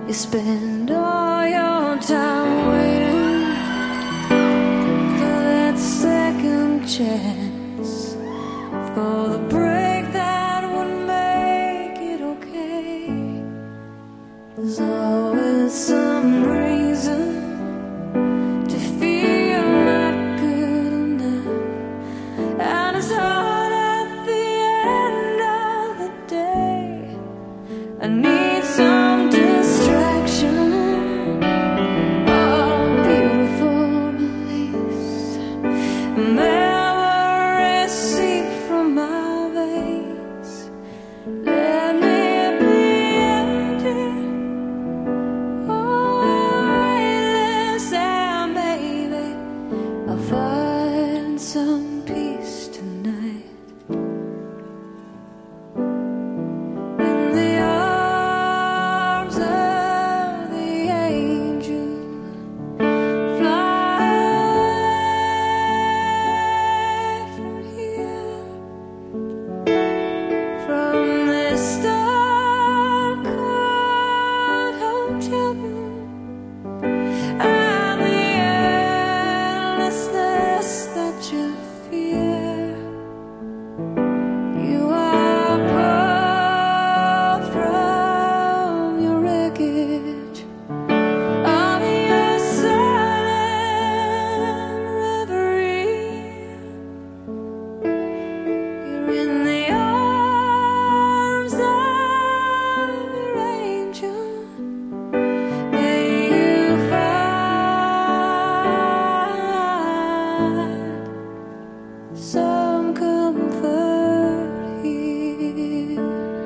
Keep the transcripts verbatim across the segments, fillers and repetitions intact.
You spend all your time waiting for that second chance, for the break that would make it okay. There's always some reason to feel not good enough, and it's hard at the end of the day. I need some distraction, oh beautiful release, memories seep from my veins. Let me be empty, oh weightless, and maybe I'll find some peace tonight. In the arms of the angel, fly from here, from this star-covered hotel room, and the endlessness that you fear. You are pulled from your wreckage of your silent reverie. You're in the arms of your angel. May you find some comfort here.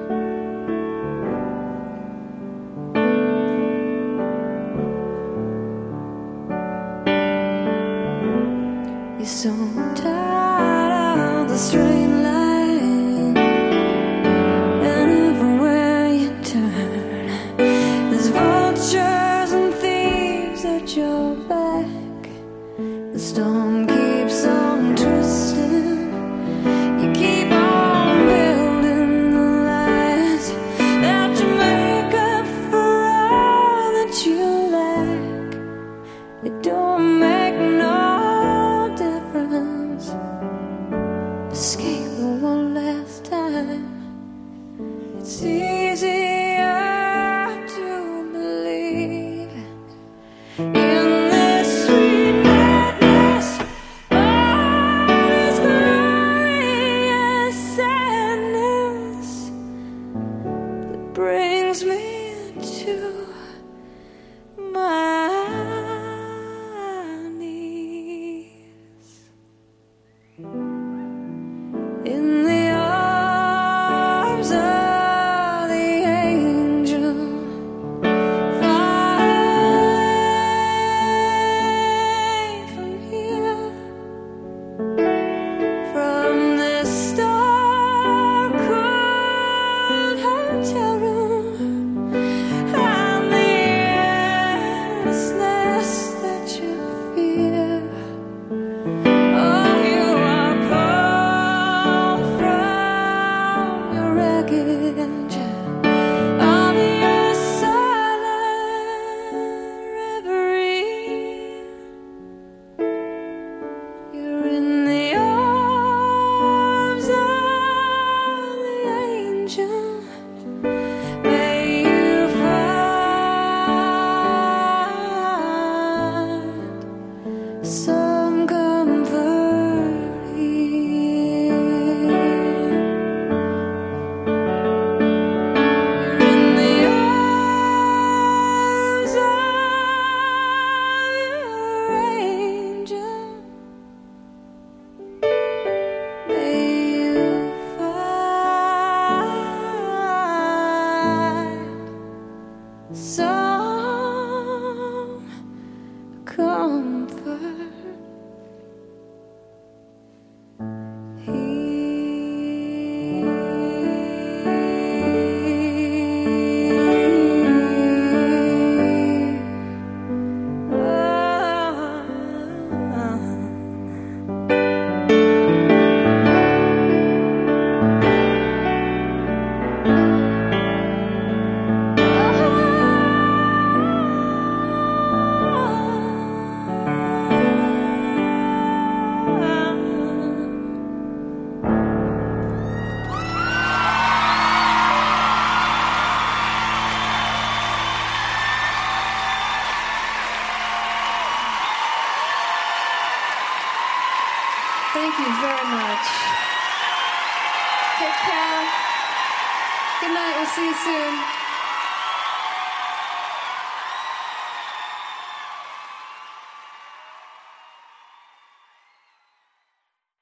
You're so tired of the straight line, and everywhere you turn, there's vultures and thieves at your back. The storm keeps on twisting. You keep on building the lies that you make up for all that you lack. It don't make no difference. Escape one last time. It's easier to believe in this sweet madness, all this glorious sadness that brings me to my Thank you very much. Take care. Good night. We'll see you soon.